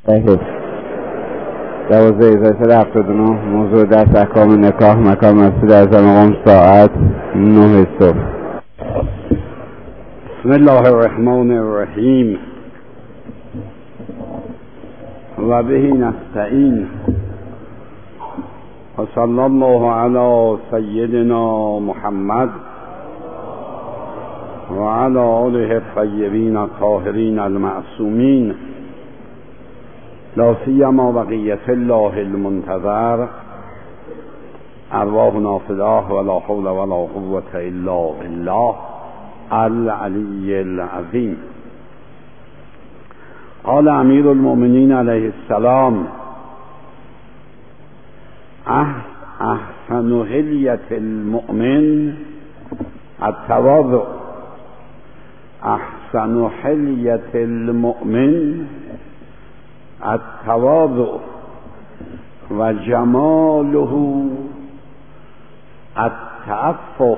1279 موضوع درس احکام نکاح مکان مسجد اعظم قم ساعت 9 صبح. بسم الله الرحمن الرحیم و به نستعین و صلی الله علی سیدنا محمد و علی آله الطیبین الطاهرین المعصومین لا سیما بقیت الله المنتظر ارواحنا فداه ولا حول ولا قوة الا بالله العلی العظیم. قال امیر المؤمنین علیه السلام احسن حلیة المؤمن التواضع. احسن حلیة المؤمن التواضع و جماله التعفف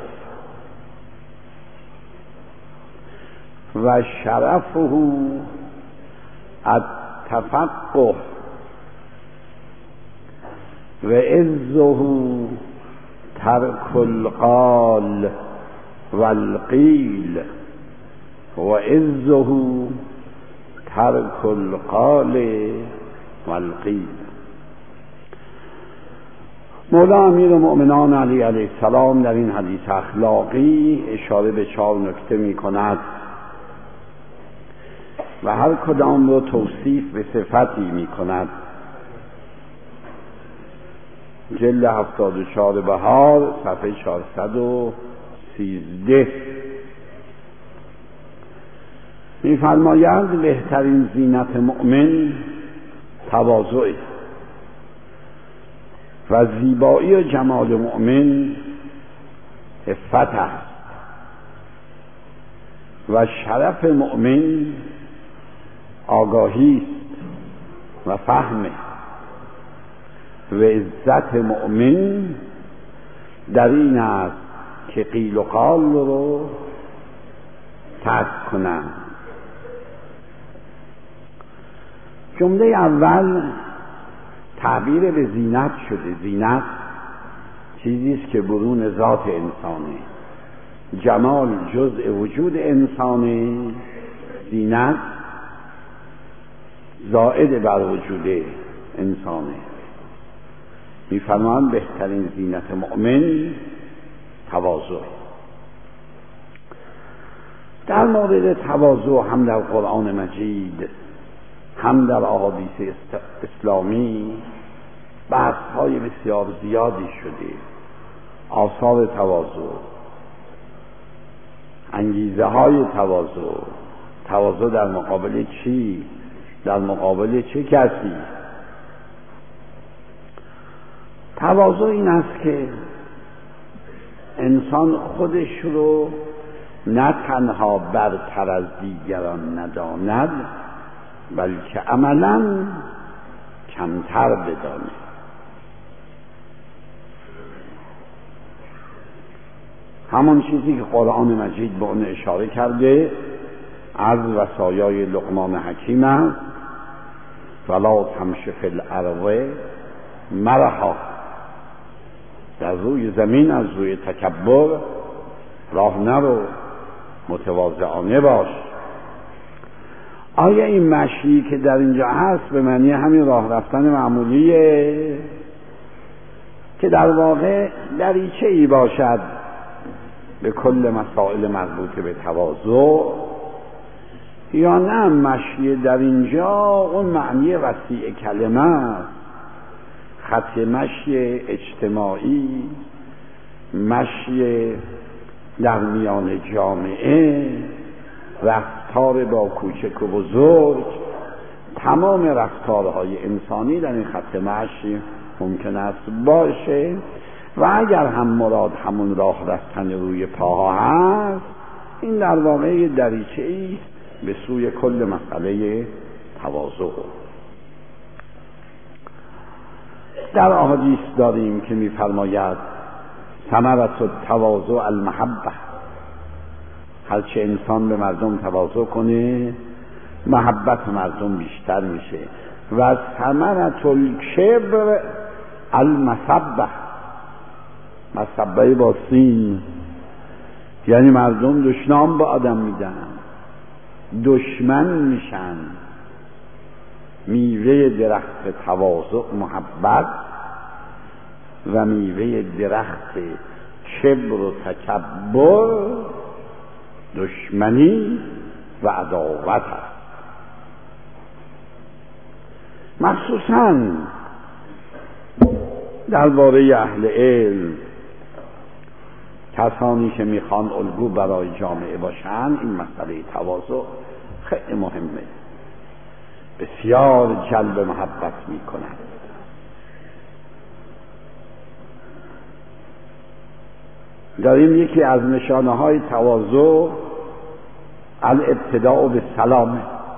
و شرفه التفقه و عزه ترک القال والقیل و عزه ترک القال والقیل. مولا امیر المؤمنان علی علیه السلام در این حدیث اخلاقی اشاره به 4 نکته می کند و هر کدام رو توصیف به صفتی می کند. جلد 74 بهار صفحه 413 می فرماید بهترین زینت مؤمن تواضع و زیبایی و جمال مؤمن عفت است و شرف مؤمن آگاهی است و فهم و عزت مؤمن در این است که قیل و قال رو ترک کنند. جمله اول تعبیر به زینت شده. زینت چیزی است که برون ذات انسانه. جمال جزء وجود انسانه. زینت زائد بر وجود انسانه. می‌فرمایند بهترین زینت مؤمن تواضع. در مورد تواضع هم در قرآن مجید هم در احادیث اسلامی بحث‌های بسیار زیادی شده. آثار تواضع، انگیزه‌های تواضع، تواضع در مقابل چی؟ در مقابل چه کسی؟ تواضع این است که انسان خودش رو نه تنها برتر از دیگران نداند بلکه عملاً کمتر بدانه. همون چیزی که قرآن مجید به اون اشاره کرده از وصایای لقمان حکیم است ولا تمش فی الارض مرحا. در روی زمین از روی تکبر راه نرو، متواضعانه باش. آیا این مشی که در اینجا هست به معنی همین راه رفتن معمولیه که در واقع دریچه ای باشد به کل مسائل مربوط به تواضع، یا نه مشی در اینجا اون معنی وسیع کلمه است؟ خط مشی اجتماعی، مشی در میان جامعه، رفتار با کوچک و بزرگ، تمام رفتارهای انسانی در این خط مشی ممکن است باشه و اگر هم مراد همون راه رفتن روی پاها هست، این در واقع دریچه‌ای به سوی کل مسئله تواضع. در احادیث داریم که می‌فرماید ثمرة التواضع المحبة. هرچه انسان به مردم تواضع کنه محبت مردم بیشتر میشه و ثمرة الکبر المسبه، مسبه با سین، یعنی مردم دشنام به آدم میدن، دشمن میشن. میوه درخت تواضع محبت و میوه درخت کبر و تکبر دشمنی و عداوت است. مخصوصاً درباره اهل علم، کسانی که میخوان الگو برای جامعه باشن، این مسئله تواضع خیلی مهمه، بسیار جلب محبت میکنند. داریم یکی از نشانه های تواضع الابتداء به سلامه،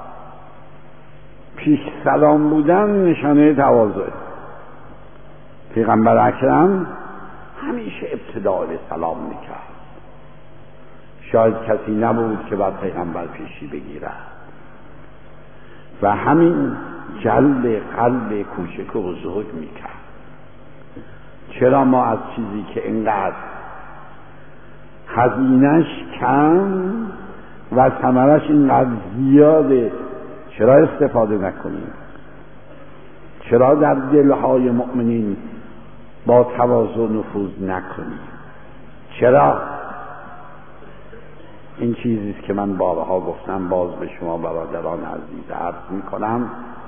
پیش سلام بودن نشانه تواضع. پیغمبر اکرم همیشه ابتداء به سلام میکرد، شاید کسی نبود که بر پیغمبر پیشی بگیرد و همین جلب قلب کوچک و بزرگ میکرد. چرا ما از چیزی که اینقدر هزینه‌اش کم و ثمرش اینقدر زیاده چرا استفاده نکنیم؟ چرا در دلهای مؤمنین با تواضع نفوذ نکنیم؟ چرا؟ این چیزیست که من بارها گفتم، باز به شما برادران عزیز عرض میکنم.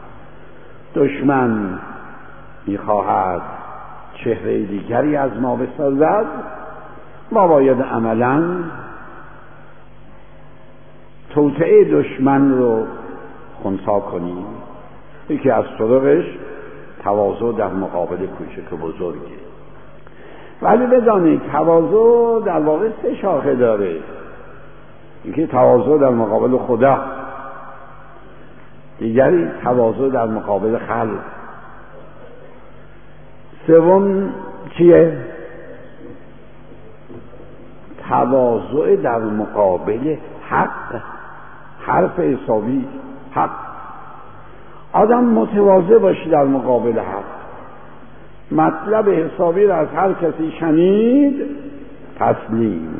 دشمن میخواهد چهره دیگری از ما بسازد، ما باید عملاً توطئه دشمن رو خنثی کنیم. یکی از طرقش تواضع در مقابل کوچک و بزرگه. ولی بدانید تواضع در واقع 3 شاخه داره. یکی تواضع در مقابل خدا، دیگری تواضع در مقابل خلق، سوم چیه؟ تواضع در مقابل حق، حرف حسابی، حق. آدم متواضع باشی در مقابل حق. مطلب حسابی را از هر کسی شنید تسلیم.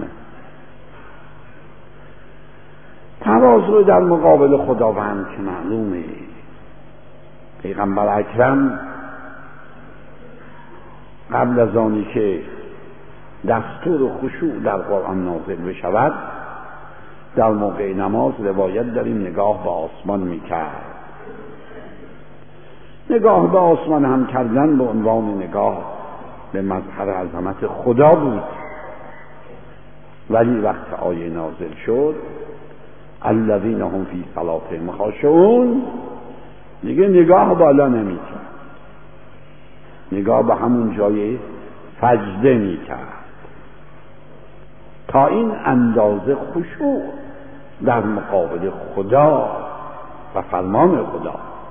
تواضع در مقابل خداوند که معلومه. پیغمبر اکرم قبل از آنی که دستور خشوع در قرآن نازل بشود، در موقع نماز روایت داریم نگاه به آسمان میکرد. نگاه به آسمان هم کردن به عنوان نگاه به مظهر عظمت خدا بود. ولی وقت آیه نازل شد الذین هم فی صلاتهم خاشعون، دیگه نگاه بالا نمیکرد، نگاه به همون جای سجده میکرد. تا این اندازه خشوع در مقابل خدا و فرمان خدا.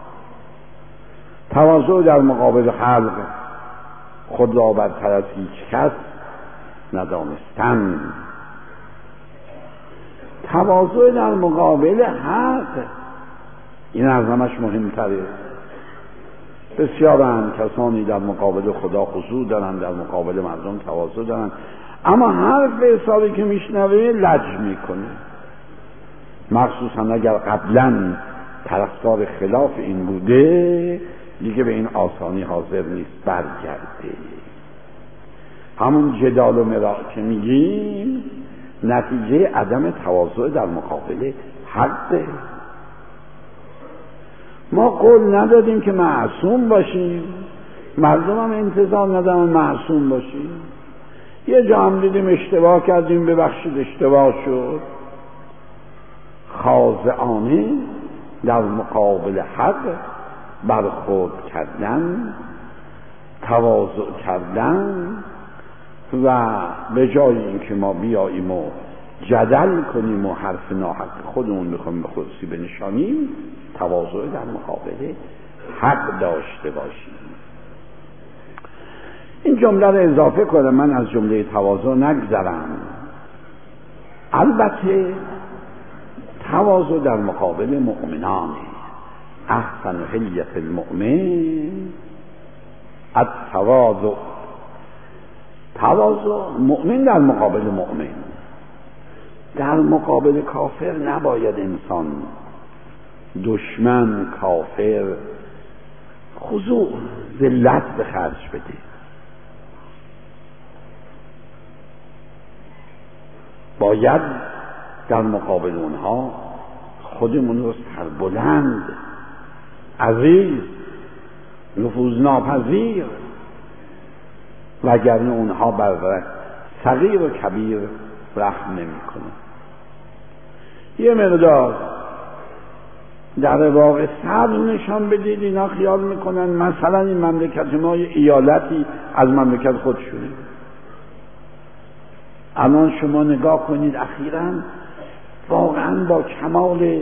تواضع در مقابل خلق، خود را برتر از هیچ کس ندانستن. تواضع در مقابل حق، این از همش مهمتره. بسیارند کسانی در مقابل خدا خضوع دارن، در مقابل مردم تواضع دارن، اما حرف حسابی که میشنوه لج میکنه، مخصوصا اگر قبلا طرفدار خلاف این بوده، دیگه به این آسانی حاضر نیست برگرده. همون جدال و مراء که میگیم نتیجه عدم تواضع در مقابل حقه. ما قول ندادیم که معصوم باشیم، مردم هم انتظار ندارن معصوم باشیم. یه جا هم دیدیم اشتباه کردیم، ببخشید اشتباه شد. خاضعانه در مقابل حق برخورد کردن، تواضع کردن و به جای اینکه ما بیاییم و جدل کنیم و حرف ناحق خودمون بخوایم به خودسی بنشانیم، تواضع در مقابل حق داشته باشیم. این جمله رو اضافه کنم، من از جمله تواضع نگذرم. البته تواضع در مقابل مؤمنانه، احسن حلیة المؤمن التواضع. تواضع، مؤمن در مقابل مؤمن، در مقابل کافر نباید انسان، دشمن، کافر، خضوع، ذلت به خرج بده. باید در مقابل اونها خودمون رو سربلند، عزیز، نفوذناپذیر، وگرنه اونها بر صغیر و کبیر رحم نمی‌کنه. یه مقدار در واقع صبر نشان بدید. اینا خیال میکنن مثلا این مملکت ما یه ایالتی از مملکت خودشونه. الان شما نگاه کنید اخیراً واقعاً با کمال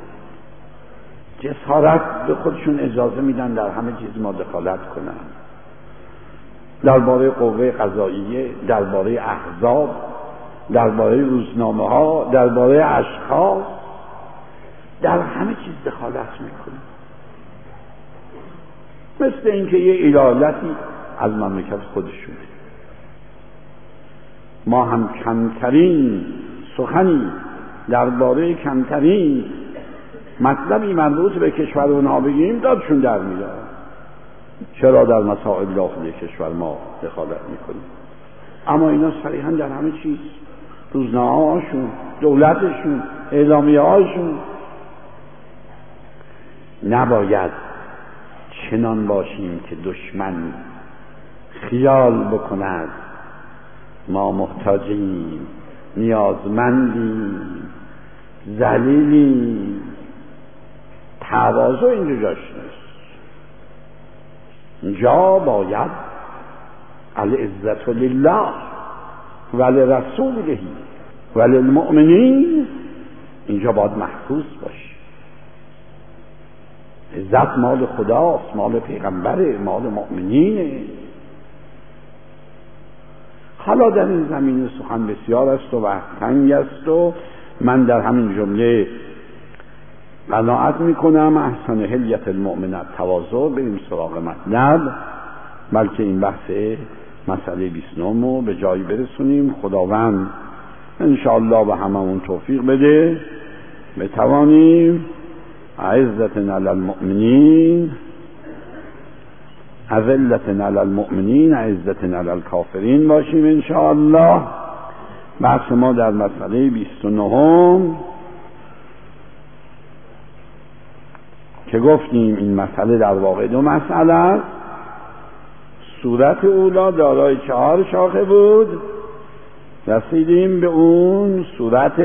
جسارت به خودشون اجازه میدن در همه چیز ما دخالت کنن، درباره قوه قضاییه، درباره احزاب، درباره روزنامه ها، درباره اشخاص، در همه چیز دخالت میکنه، مثل اینکه یه ایالتی از مملکت خودشونه. ما هم کمترین سخنی درباره کمترین مطلبی مربوط به کشور اونها بگیم دادشون در میاد. چرا در مسائل داخلی کشور ما دخالت میکنیم؟ اما اینا صریحا در همه چیز، روزنامه‌هاشون، دولتشون، اعلامیه‌هاشون. نباید چنان باشیم که دشمن خیال بکند ما محتاجیم، نیازمندیم، ذلیلیم. تواضع اینجا جاش نیست. اینجا باید العزت لله ولرسوله وللمؤمنین، اینجا باید محفوظ باشه. عزت مال خداست، مال پیغمبره، مال مؤمنینه. حالا در این زمینه سخن بسیار است و وقت تنگ است و من در همین جمله قناعت میکنم. احسن حلیة المؤمن التواضع. بریم سراغ مطلب، بلکه این بحث مسئله 29 رو به جایی برسونیم. خداوند انشاءالله به هممون توفیق بده بتوانیم عزة علی المؤمنین، اذلة علی المؤمنین، عزة علی الکافرین باشیم انشاءالله. بحث ما در مسئله 29 که گفتیم این مسئله در واقع دو مسئله است. صورت اولا دارای 4 شاخه بود، رسیدیم به اون صورت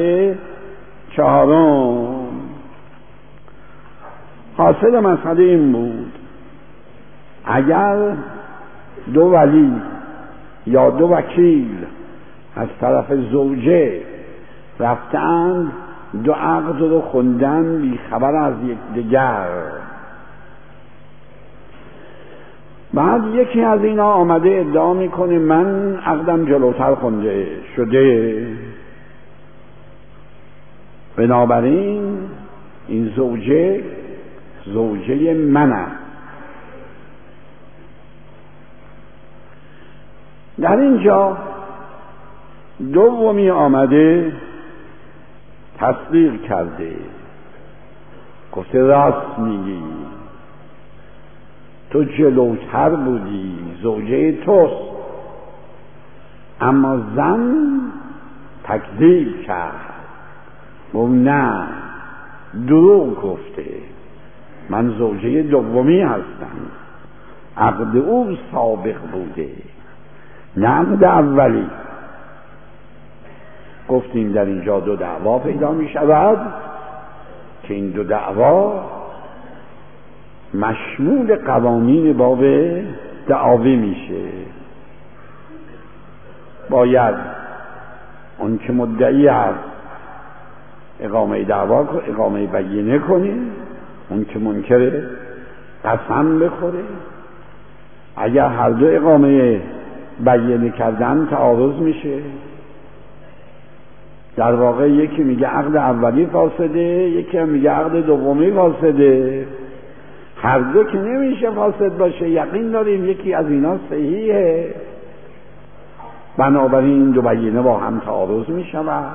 4. حاصل مسئله این بود اگر دو ولی یا دو وکیل از طرف زوجه رفتند دو عقد رو خوندن بی خبر از یکدیگر، بعد یکی از اینا آمده ادعا میکنه من عقدم جلوتر خونده شده، بنابراین این زوجه من است. در اینجا دومی آمده تصدیق کرده، گفته راست میگی، تو جلوتر بودی، زوجه توست. اما زن تکذیب کرد، گفت نه، دروغ گفته، من زوجه دومی هستم، عقد او سابق بوده نه عقد اولی. گفتیم در اینجا دو دعوا پیدا می شود که این دو دعوا مشمول قوانین باب دعاوی میشه. باید اون که مدعی است اقامه دعوا کنه، اقامه بینه کنه، اون که منکره قسم بخوره. اگر هر دو اقامه بینه کردن تعارض میشه، در واقع یکی میگه عقد اولی فاسده، یکی هم میگه عقد دومی فاسده. هر دو که نمیشه فاسد باشه، یقین داریم یکی از اینا صحیحه، بنابراین دو بیینه با هم تعارض می شود.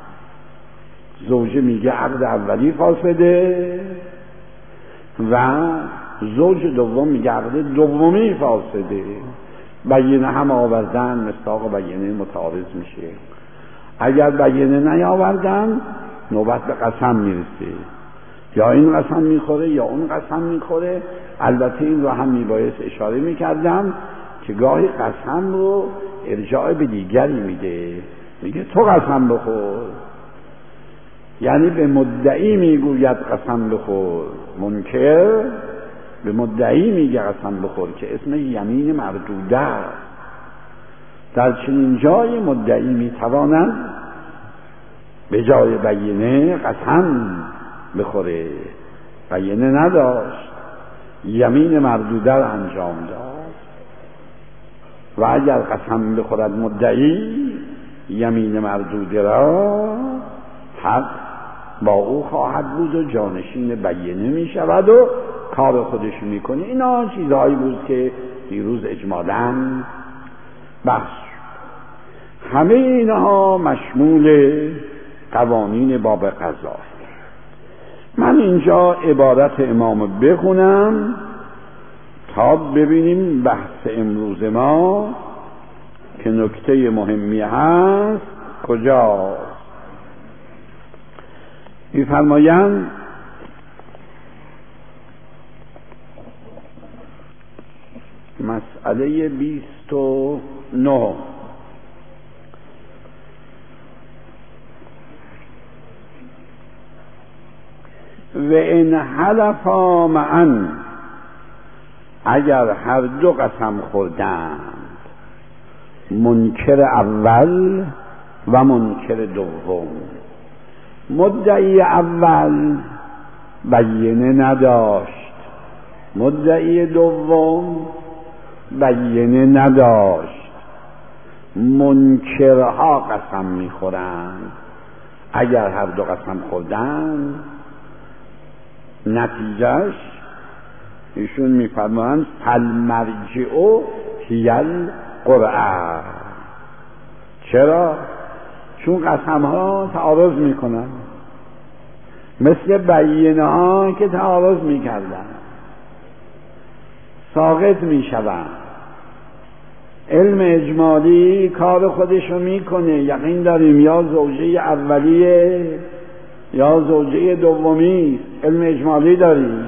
زوجه میگه عقد اولی فاسده و زوج دوم میگه عقد دومی فاسده. بیینه هم آوردن، مصداق بیینه متعارض میشه. اگر بیینه نیاوردن نوبت به قسم میرسه، یا این قسم میخوره یا اون قسم میخوره. البته این رو هم میبایست اشاره میکردم که گاهی قسم رو ارجاع به دیگری میده، میگه تو قسم بخور، یعنی به مدعی میگوید قسم بخور. منکر به مدعی میگه قسم بخور که اسم یمین مردوده است. در چنین جای مدعی میتواند به جای بیینه قسم بخوره. بیینه نداشت، یمین مردوده را انجام داد و اگر قسم بخورد مدعی یمین مردوده را، حق با او خواهد بود و جانشین بیینه می شود و کار خودش میکنه. اینا چیزهایی بود که دیروز اجمالاً بحث. همه اینها مشمول قوانین باب قضا. من اینجا عبارت امام بخونم تا ببینیم بحث امروز ما که نکته مهمی هست کجاست. می‌فرمایند مسئله 29 و ان حلفا معا، اگر هر دو قسم خوردند، منکر اول و منکر دوم. مدعی اول بیینه نداشت، مدعی دوم بیینه نداشت. منکرها قسم میخورند. اگر هر دو قسم خوردند، نتیجهش ایشون میفرمایند فالمرجع هی القرعه. چرا؟ چون قسم ها تعارض میکنن، مثل بیینه ها که تعارض میکردن، ساقط میشوند. علم اجمالی کار خودشو میکنه، یقین داریم یا زوجه اولیه یا زوجه دومی. علم اجمالی داریم.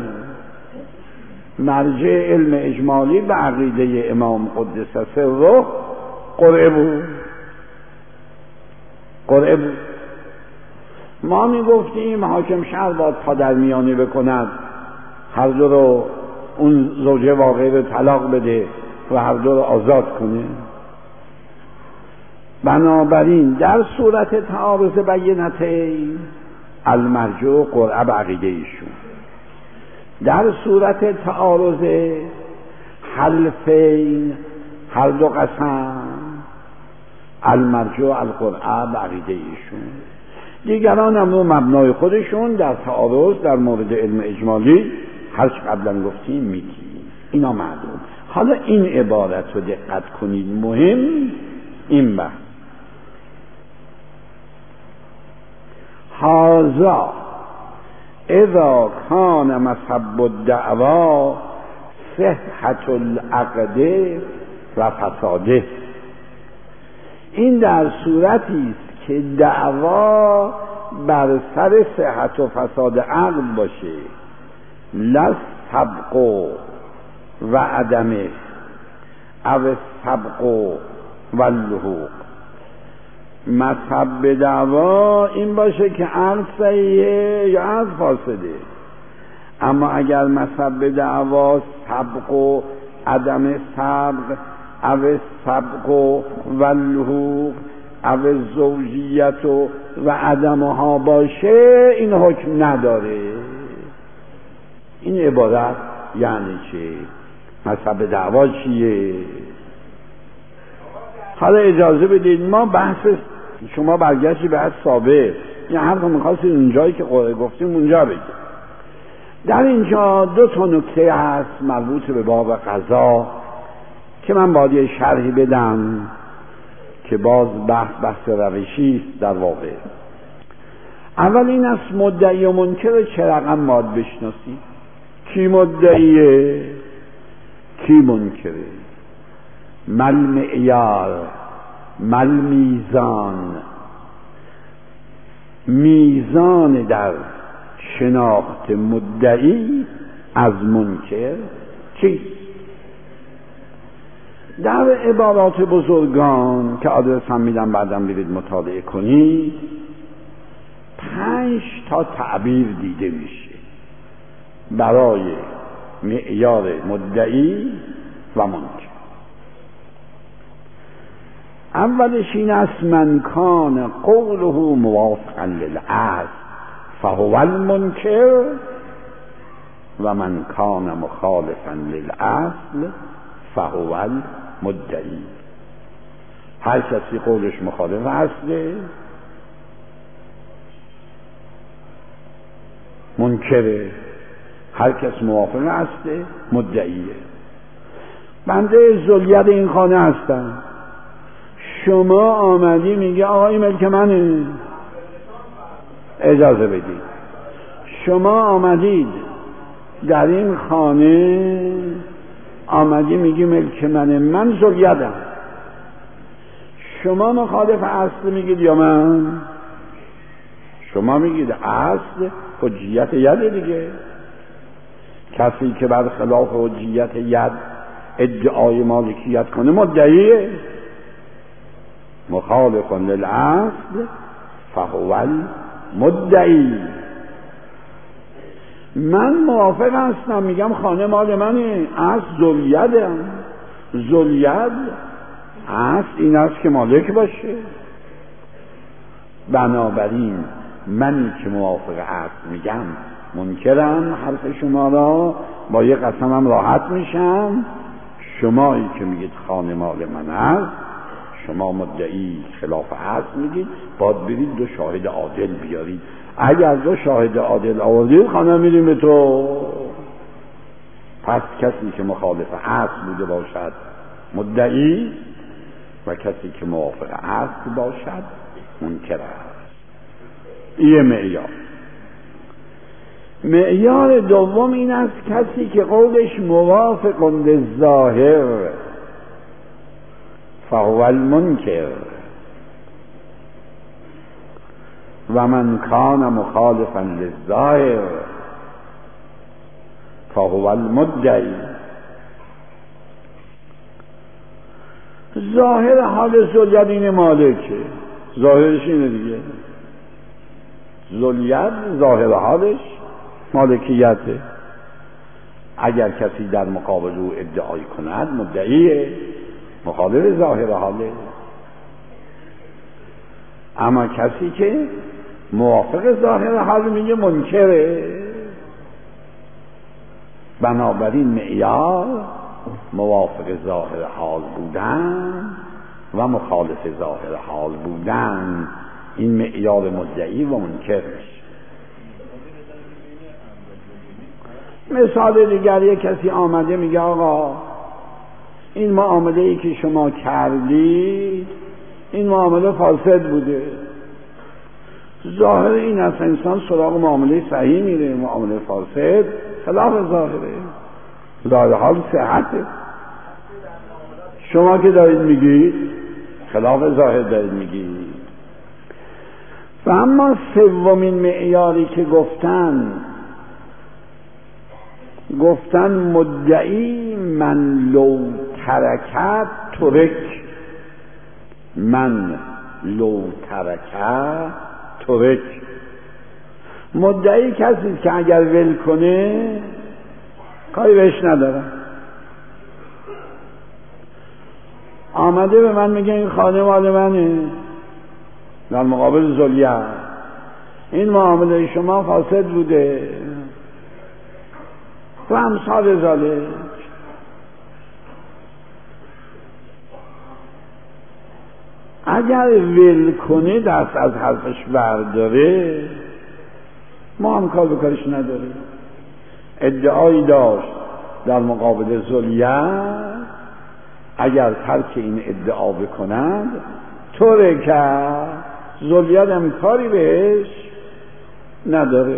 مرجع علم اجمالی به عقیده امام قدس سره قرعه بود. قرعه بود. ما میگفتیم حاکم شهر باید تا در میانه بکند، هر دو رو، اون زوجه واقعی رو طلاق بده و هر دو رو آزاد کنه. بنابراین در صورت تعارض بینتین المرجع قرعه به عقیده ایشون. در صورت تعارض حلفین، هر دو قسم، المرجع القرعه به عقیده ایشون. دیگران هم رو مبنای خودشون در تعارض در مورد علم اجمالی هر چه قبلا گفتیم میگیم. اینا معلوم. حالا این عبارت رو دقت کنید، مهم این بحث. هذا اذا کان مصب الدعوا صحت العقد و فساده. این در صورتی است که دعوا بر سر صحت و فساد عقد باشه، لا سبق و عدمه او سبق و اللحوق. مصب دعوا این باشه که عقد صحیحه یا عقد فاسده. اما اگر مصب دعوا سبق و عدم سبق او سبق و اللحوق او زوجیت و عدمها باشه، این حکم نداره. این عبارت یعنی چه؟ مصب دعوا چیه؟ حالا اجازه بدید ما بحث شما برگشتی به حد سابق، این حرف میخواستید اونجایی که قرعه گفتیم اونجا بگید. در اینجا دو تا نکته هست مربوط به باب قضا که من باید یه شرحی بدم که باز بحث روشی است. در واقع اول این است مدعی و منکر چه رقم باید بشناسی؟ کی مدعیه کی منکره؟ مل معیار مل میزان، میزان در شناخت مدعی از منکر چیست؟ در عبارات بزرگان که آدرس هم میدم بعدم برید مطالعه کنید 5 تا تعبیر دیده میشه برای معیار مدعی و منکر. اولش این است من کان قوله موافقا للعقل فهو المنکر و من کان مخالفا للعقل فهو المدعی. هر کسی قولش مخالف هسته منکره، هر کس موافق هسته مدعیه. بنده ذوالید این خانه هستم، شما آمدی میگه آقا این ملک منه، اجازه بدید. شما آمدید در این خانه آمدی میگی ملک منه، من ذوالیدم. شما مخالف اصل میگید یا من؟ شما میگید اصل حجیت ید دیگه. کسی که بر خلاف حجیت ید ادعای مالکیت کنه مدعیه. مخالف للاصل فهو المدعی. من موافق هستم میگم خانه مال منه، اصل ذوالیدم. ذوالید اصل این است که مالک باشه. بنابراین منی که موافق اصل میگم منکرم حرف شما را، با یه قسمم راحت میشم. شمایی که میگید خانه مال من است، شما مدعی خلاف اصل میگید، باید برید 2 شاهد عادل بیارید. اگر 2 شاهد عادل آوردید خانه میریم به تو. پس کسی که مخالف اصل بوده باشد مدعی و کسی که موافق اصل باشد منکر است. این معیار. معیار دوم این است کسی که قولش موافق للظاهر فهو المنکر و من کان مخالفا للظاهر فهو المدعی. ظاهر حال ذوالید این مالکه، ظاهرش اینه دیگه. ذوالید ظاهر حالش مالکیته. اگر کسی در مقابل او ادعای کند مدعیه، مخالف ظاهر حاله. اما کسی که موافق ظاهر حال میگه منکره. بنابراین معیار موافق ظاهر حال بودن و مخالف ظاهر حال بودن، این معیار مدعی و منکرش. مثال دیگر یک کسی آمده میگه آقا این معامله ای که شما کردید این معامله فاسد بوده. ظاهر این است انسان سراغ معامله صحیح میره، معامله فاسد خلاف ظاهره، ظاهر حال صحته. شما که دارید میگید خلاف ظاهر دارید میگید. و اما سومین معیاری که گفتن مدعی من لو ترکت ترک، من لو ترکت ترک. مدعی کسی که اگر ول کنه کاری بهش نداره. آمده به من میگه این خانه مال منه، در مقابل ذوالید این معامله شما فاسد بوده و امثال ذالک. اگر ول کنه دست از حرفش برداره ما هم کار به کارش نداریم. ادعایی داشت در مقابل ذوالید، اگر ترک این ادعا بکنند طوره که ذوالید هم کاری بهش نداره.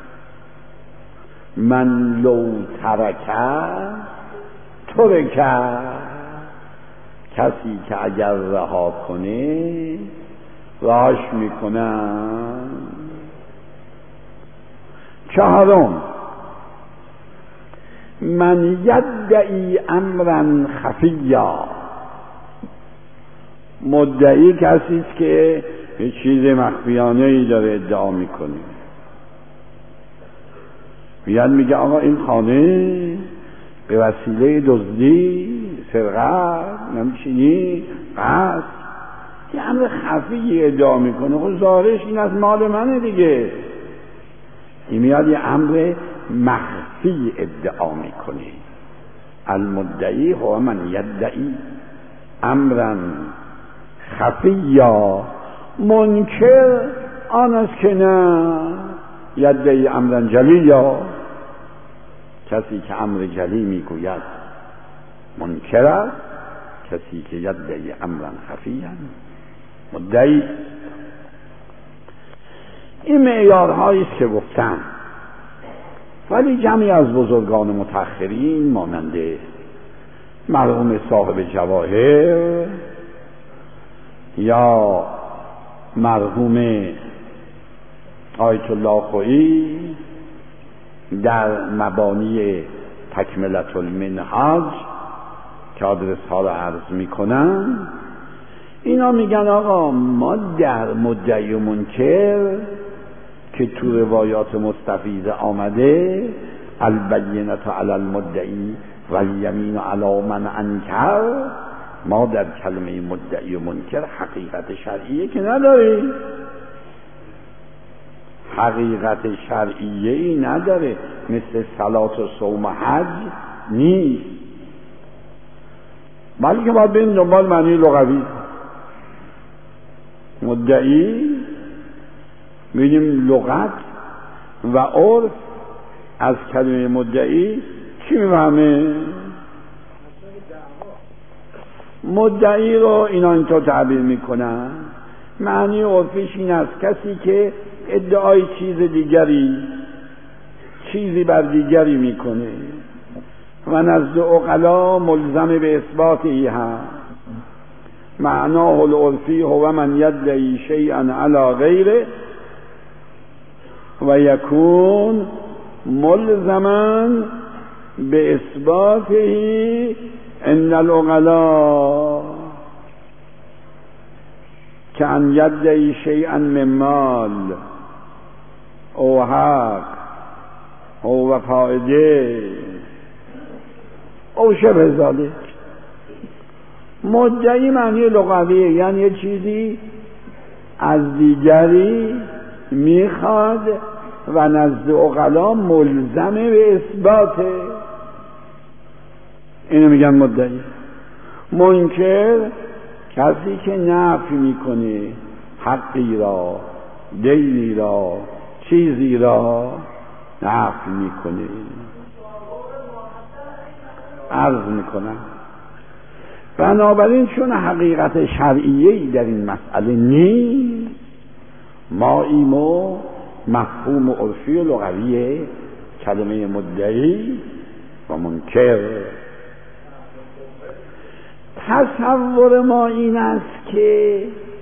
من لو ترکه طوره که کسی که اگر رها کنه راش میکنن. چهارم، من یدعی امرا خفیا، مدعی کسی است که یه چیز مخفیانه ای داره ادعا میکنه. میگه آقا این خانه به وسیله دزدی، سرقت، نمیشینی قصد، که امر خفی ادعا میکنه. خب ظاهرش این از مال منه دیگه. این میاد یه امر مخفی ادعا میکنه. المدعی هو من یدعی امرا خفیا، منکر آن است که نه یدعی امرا جلیا، کسی که امر جلی میگوید منکر است، کسی که یدعی امرا خفیا مدعی. این معیارهایی است که گفتم، ولی جمعی از بزرگان متأخرین مانند مرحوم صاحب جواهر یا مرحوم آیت الله خویی در مبانی تکملة المنهاج که آدرس ها رو عرض میکنن، اینا میگن آقا ما در مدعی و منکر که تو روایات مستفیضه آمده البینة علی المدعی و الیمین علی من انکر، ما در کلمه مدعی و منکر حقیقت شرعیه که نداریم. حقیقت شرعیه ای نداره، مثل صلات و صوم و حج نیست، بلکه باید بریم دنبال معنی لغوی. مدعی می‌بینیم لغت و عرف از کلمه مدعی چی می‌فهمه؟ مدعی رو اینا اینطور تعبیر میکنن، معنی عرفیش این است کسی که ادعای چیزی بر دیگری میکنه و نزد عقلا ملزم به اثباتی هست. معناه العرفی هو من یدعی شیئا علی غیره و یکون ملزما به اثباته ان العقلا که ان یدعی شیئا من مال او حق او فائده او شبه ذلک. مدعی معنی لغویه، یعنی یه چیزی از دیگری میخواد و نزد عقلا ملزمه به اثباته، اینو میگن مدعی. منکر کسی که نفی میکنه حقی را، دینی را، چیزی را نفی میکنه. عرض میکنم بنابراین چون حقیقت شرعیه‌ای در این مسئله نیست، ما ایمو مفهوم عرفی و لغوی کلمه مدعی و منکر. تصور ما این است که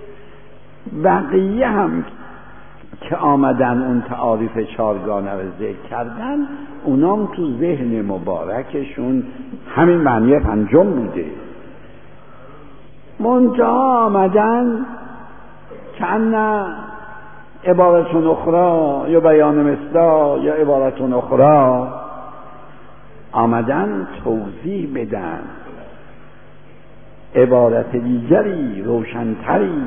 بقیه هم که آمدن اون تعاریف چارگانه رو ذکر کردن، اونام تو ذهن مبارکشون همین معنی پنجم بوده. منتها آمدن کأن عبارتون اخرى یا بیان مصداق یا عبارتون اخرى آمدن توضیح بدن عبارت دیگری روشنتری،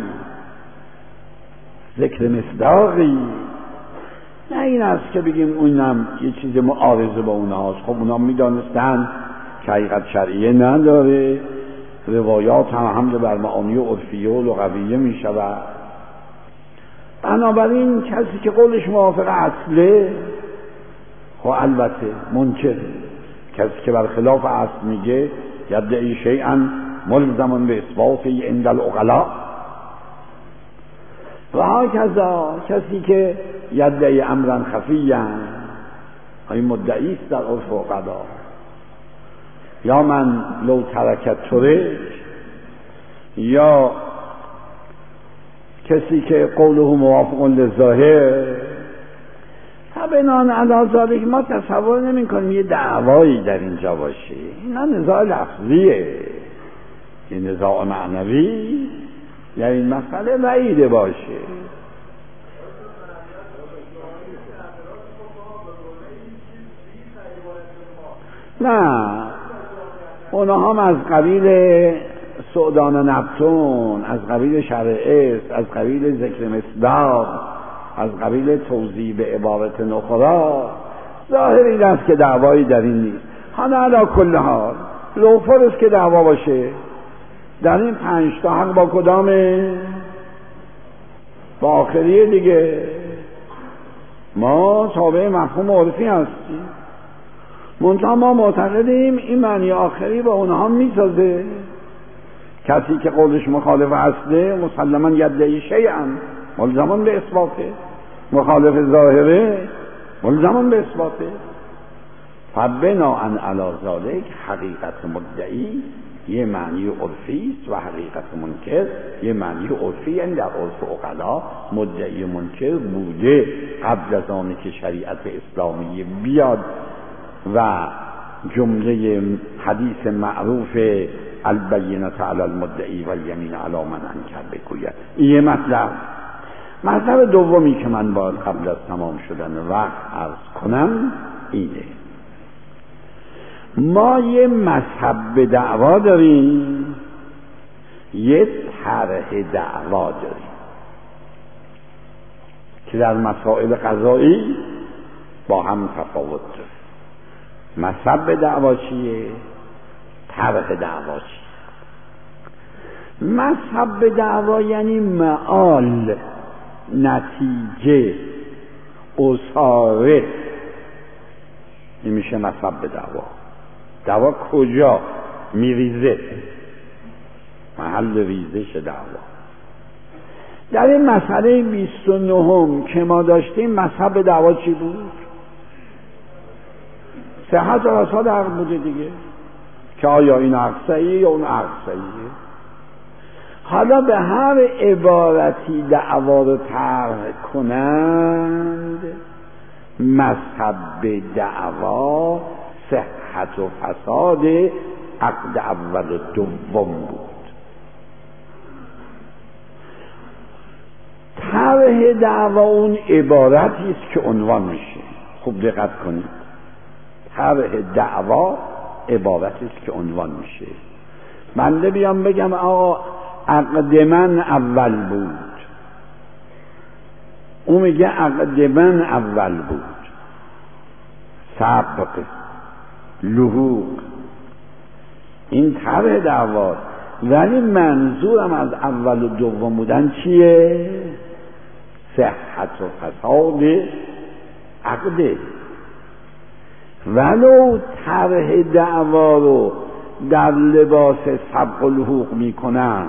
ذکر مصداقی. نه این است که بگیم اونم یه چیز معارضه با اونهاست. خب اونا میدانستن که حقیقت شرعیه نداره، روایات هم حمل بر معانی عرفیه و لغویه می شود. بنابراین کسی که قولش موافق اصله خب البته منکر کسی که برخلاف اصل میگه یدعی شیئا ملزم به اثباته عند العقلاء، و هکذا کسی که یدعی امرا خفیا این مدعی است در عرف عقلا. یا من لو ترکت ترک، یا کسی که قوله موافق للظاهر. بنان علی ذلک ما تصور نمی کنیم یه دعوایی در اینجا باشه، اینا نزاع لفظیه، یه نزاع معنوی در این مسئله بعیده باشه. نه اونها هم از قبیل سعدان و نبتون، از قبیل شرع است، از قبیل ذکر مصداق، از قبیل توضیح به عبارت نخرا. ظاهر این است که دعوایی در این نیست. حالا علی کل حال لو فرض که دعوا باشه در این 5 تا حق با کدامه؟ با آخریه دیگه. ما تابع مفهوم عرفی هستیم، منتها ما معتقدیم این معنی آخری با اونها میسازه. کسی که قولش مخالف اصله مسلما یدعی شیئا ملزمان به اثباته، مخالف ظاهره ملزمان به اثباته. فبناء علی ذلک حقیقت مدعی یه معنی عرفی است و حقیقت منکر یه معنی عرفی، یعنی در عرف عقلا مدعی منکر بوده قبل از آن که شریعت اسلامی بیاد و جمله حدیث معروف البینة علی المدعی و الیمین علی من انکر بگوید. این یه مطلب دومی که من باید قبل از تمام شدن وقت عرض کنم اینه. ما یه مذهب به دعوا داریم، یه طرح دعوا داریم که در مسائل قضایی با هم تفاوت داره. مذهب به دعوا چیه؟ طرح دعوا چیه؟ مذهب به دعوا یعنی معال، نتیجه، اصاره. این میشه مذهب به دعوا. دعوا کجا میریزه؟ محل ریزش دعوا. در این مسئله 29 که ما داشتیم مذهب به دعوا چی بود؟ صحت و فساد عقد بوده دیگه، که آیا این عقد صحیحه یا اون عقد صحیحه. حالا به هر عبارتی دعوا رو طرح کنند مذهب به دعوا صحت و فساد عقد اول و دوم بود. طرح دعوا اون عبارتی است که عنوان میشه. خوب دقت کنید، طرح دعوا عبارتی است که عنوان میشه. بنده بیام بگم آقا عقد من اول بود، اون میگه عقد من اول بود، سبق، لحوق، این طرح دعوا. ولی منظورم از اول و دوم بودن چیه؟ صحت و فساد عقده. ولو طرح دعوا رو در لباس سبق و لحوق میکنن،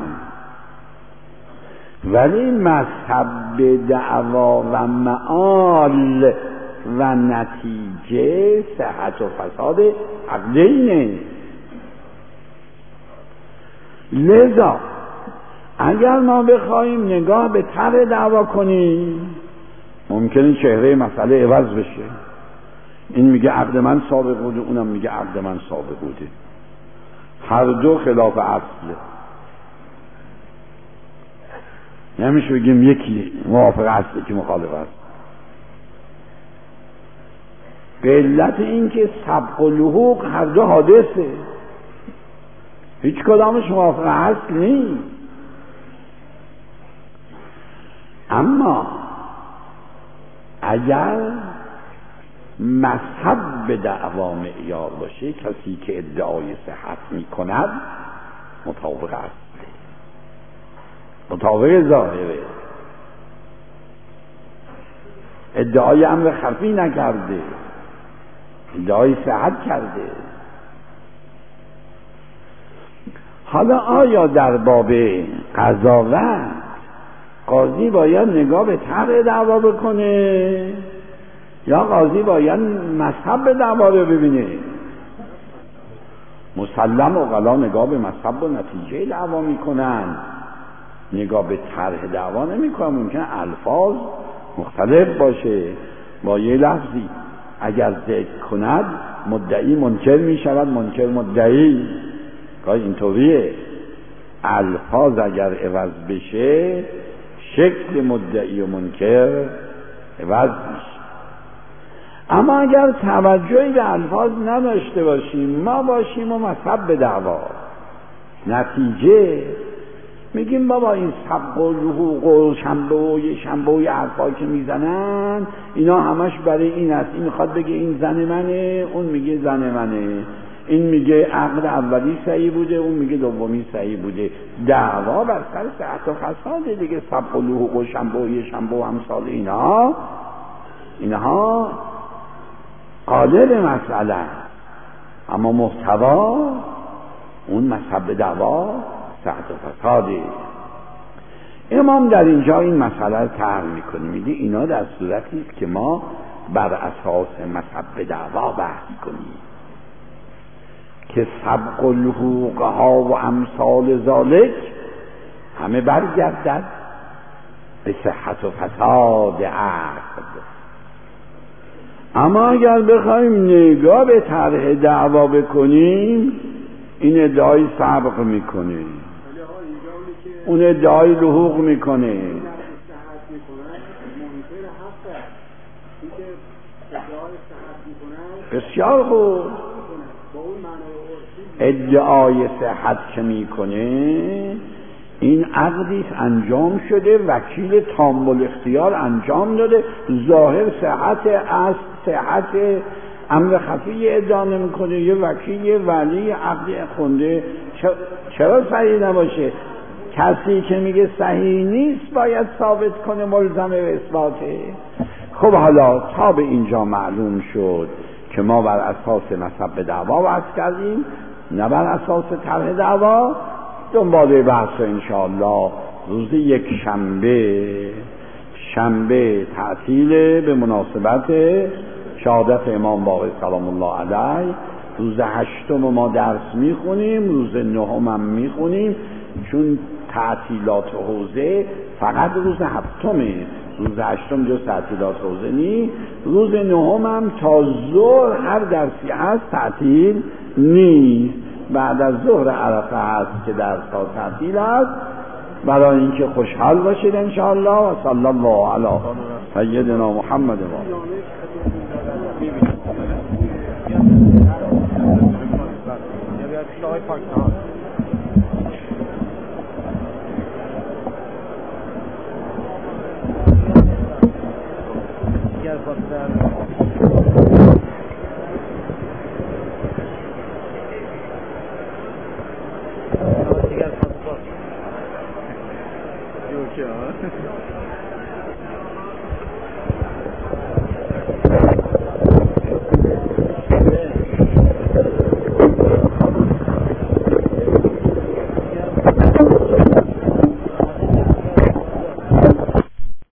ولی مذهب به دعوا و معال و نتیجه صحت و فساد عقده اینه. لذا اگر ما بخوایم نگاه به طرح دعوا کنیم ممکنه چهره مسئله عوض بشه. این میگه عقد من سابق بوده، اونم میگه عقد من سابق بوده، هر دو خلاف اصله. نمیشه بگیم یکی موافق اصله که مخالف است. به علت اینکه سبق و لحوق هر دو حادثه، هیچ کدامش موافق اصل نیست. اما اگر مذهب به دعوا معیار باشه، کسی که ادعای صحت می کند مطابق است، مطابق ظاهره، ادعای امر خفی نکرده، ادعای صحت کرده. حالا آیا در باب قضاوت قاضی باید نگاه به طرح دعوا بکنه یا قاضی باید مذهب دعوا رو ببینه؟ مسلم عقلا نگاه به مذهب و نتیجه دعوا میکنن، نگاه به طرح دعوا نمیکنن. ممکن الفاظ مختلف باشه، با یه لفظی اگر ذکر کند مدعی منکر میشود، منکر مدعی. گاهی اینطوریه، الفاظ اگر عوض بشه شکل مدعی و منکر عوض میشه. اما اگر توجهی به الفاظ نداشته باشیم، ما باشیم و مذهب به دعوا، نتیجه میگیم بابا این سبق و لحوق و شنبه و حرفایی که میزنن اینا همش برای این است. این میخواد بگه این زن منه، اون میگه زن منه، این میگه عقد اولی صحیح بوده، اون میگه دومی صحیح بوده. دعوا بر سر صحت و فساد دیگه. سبق و لحوق و شنبه و امثال اینها قالب مسئله، اما محتوا اون مذهب دعوا صحت و فساده. امام در اینجا این مسئله رو طرح میکنه، میگه اینا در صورتی است که ما بر اساس مذهب دعوا بحث کنیم که سبق و لحوقها و امثال ذالک همه برگردد به صحت و فساد عقد. اما اگر بخوایم نگاه به طرح دعوا بکنیم، این ادعای سبق میکنه، اون ادعای لحوق میکنه. بسیار خوب، ادعای صحت که میکنه این عقدی انجام شده، وکیل تام الاختیار انجام داده، ظاهر صحت است، صحت امر خفی ادعا نمیکنه. یه وکیل ولی عقدی خونده، چرا صحیح نباشه؟ کسی که میگه صحیح نیست باید ثابت کنه، ملزم به اثباته. خب حالا تا به اینجا معلوم شد که ما بر اساس مذهب دعوا بحث کردیم، نه بر اساس طرح دعوا. دنباله بحث انشاءالله روز یک شنبه تعطیل به مناسبت شهادت امام باقر سلام الله علیه. روز 8 ما درس میخونیم، روز 9 هم میخونیم، چون تعطیلات حوزه فقط روز 7مه. روز 8 جز تعطیلات حوزه نی. روز 9 هم تا ظهر هر درسی هست تعطیل نیست. بعد از ظهر عرفه هست که درس ها تعطیل هست. برای اینکه خوشحال باشید انشاءالله. و صلی الله علی سیدنا محمد و آله.